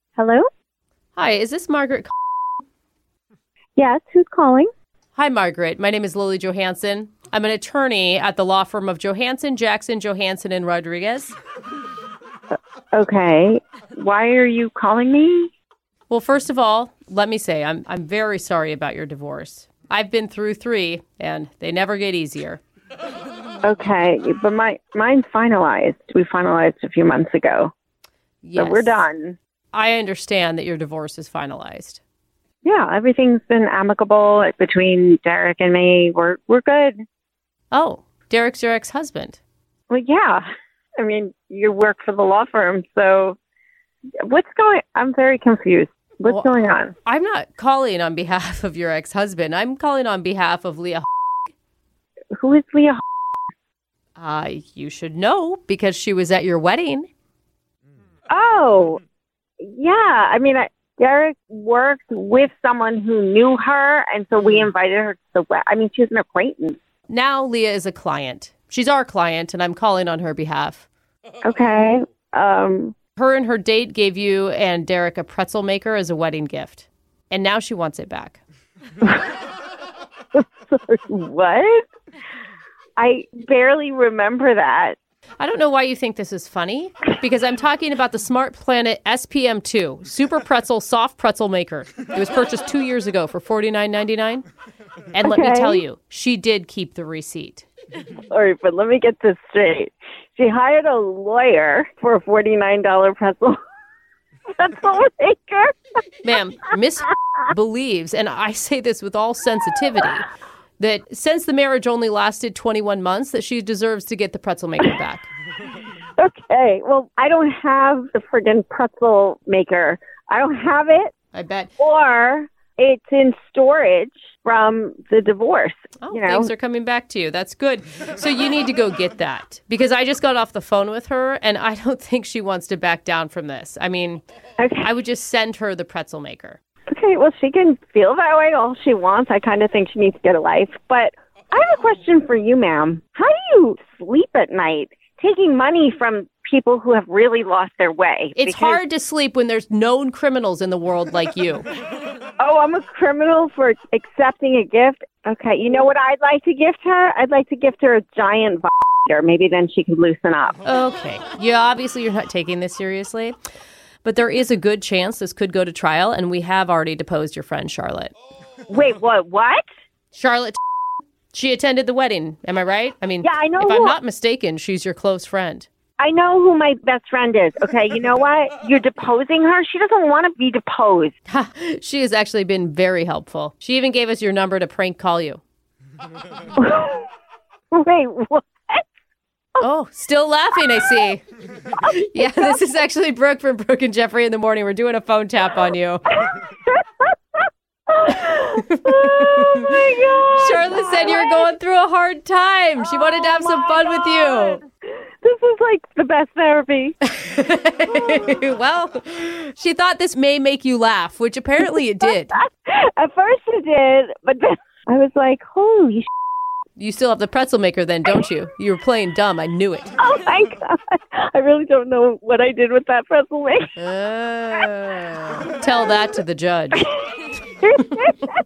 Hello? Hi, is this Margaret? Yes, who's calling? Hi, Margaret. My name is Lily Johansson. I'm an attorney at the law firm of Johansson, Jackson, Johansson, and Rodriguez. Okay. Why are you calling me? Well, first of all, let me say I'm very sorry about your divorce. I've been through 3, and they never get easier. Okay, but mine's finalized. We finalized a few months ago. Yes. So we're done. I understand that your divorce is finalized. Yeah, everything's been amicable between Derek and me. We're good. Oh, Derek's your ex-husband. Well, yeah. I mean, you work for the law firm, so I'm very confused. What's going on? I'm not calling on behalf of your ex-husband. I'm calling on behalf of Leah. Who is Leah? You should know because she was at your wedding. Oh, yeah. I mean, Derek worked with someone who knew her, and so we invited her to the wedding. I mean, she's an acquaintance. Now Leah is a client. She's our client, and I'm calling on her behalf. Okay. Her and her date gave you and Derek a pretzel maker as a wedding gift. And now she wants it back. Sorry, what? I barely remember that. I don't know why you think this is funny, because I'm talking about the Smart Planet SPM2 Super Pretzel Soft Pretzel Maker. It was purchased 2 years ago for $49.99. And let me tell you, she did keep the receipt. Sorry, but let me get this straight. She hired a lawyer for a $49 pretzel maker. Ma'am, Miss believes, and I say this with all sensitivity, that since the marriage only lasted 21 months, that she deserves to get the pretzel maker back. Okay, well, I don't have the friggin' pretzel maker. I don't have it. I bet. Or it's in storage from the divorce. Oh, things are coming back to you. That's good. So you need to go get that, because I just got off the phone with her, and I don't think she wants to back down from this. I mean, I would just send her the pretzel maker. Okay, well, she can feel that way all she wants. I kind of think she needs to get a life. But I have a question for you, ma'am. How do you sleep at night taking money from people who have really lost their way? It's hard to sleep when there's known criminals in the world like you. Oh, I'm a criminal for accepting a gift? Okay, you know what I'd like to gift her? I'd like to gift her a giant vibrator. Maybe then she can loosen up. Okay. Yeah, obviously you're not taking this seriously. But there is a good chance this could go to trial, and we have already deposed your friend, Charlotte. Wait, what? Charlotte, she attended the wedding. Am I right? I mean, yeah, I know. If I'm not mistaken, she's your close friend. I know who my best friend is. Okay, you know what? You're deposing her? She doesn't want to be deposed. She has actually been very helpful. She even gave us your number to prank call you. Wait, what? Oh, still laughing, I see. Yeah, this is actually Brooke from Brooke and Jeffrey in the Morning. We're doing a phone tap on you. Oh, my God. Charlotte said you were going through a hard time. She wanted to have some fun with you. This is like the best therapy. Well, she thought this may make you laugh, which apparently it did. At first it did, but then I was like, holy You still have the pretzel maker then, don't you? You were playing dumb. I knew it. Oh, my God. I really don't know what I did with that pretzel maker. Tell that to the judge.